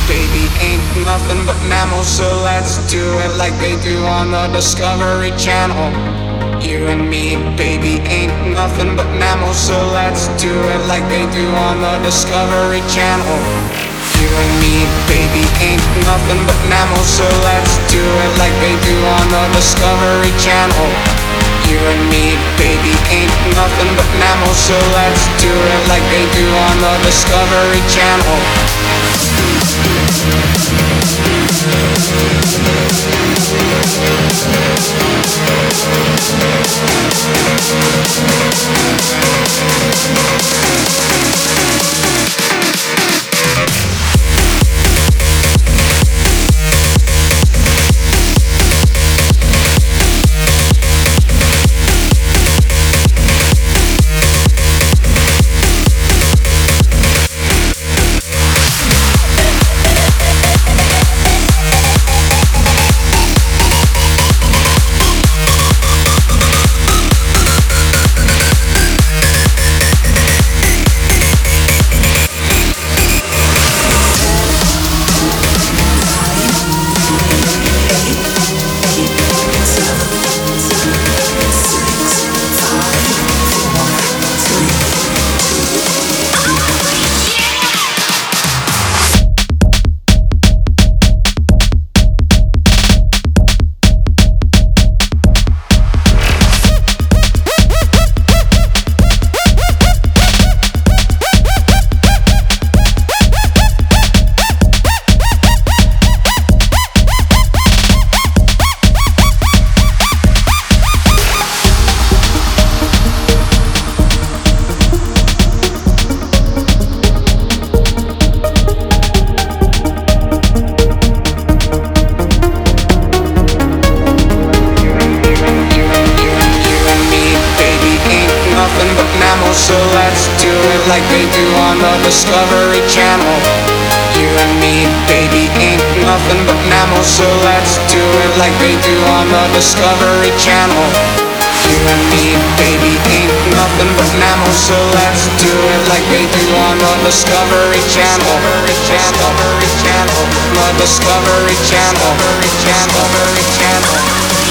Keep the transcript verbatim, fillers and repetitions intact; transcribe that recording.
baby, ain't nothing but mammals, so let's do it like they do on the Discovery Channel. You and me, baby, ain't nothing but mammals, so let's do it like they do on the Discovery Channel. You and me, baby, ain't nothing but mammals, so let's do it like they do on the Discovery Channel. You and me, baby, ain't nothing but mammals, so let's do it like they do on the Discovery Channel. So let's do it like they do on the Discovery Channel. You and me, baby, ain't nothing but mammals, so let's do it like they do on the Discovery Channel. You and me, baby, ain't nothing but mammals, so let's do it like they do on the Discovery Channel. Discovery Channel, the Discovery Channel, Discovery Channel.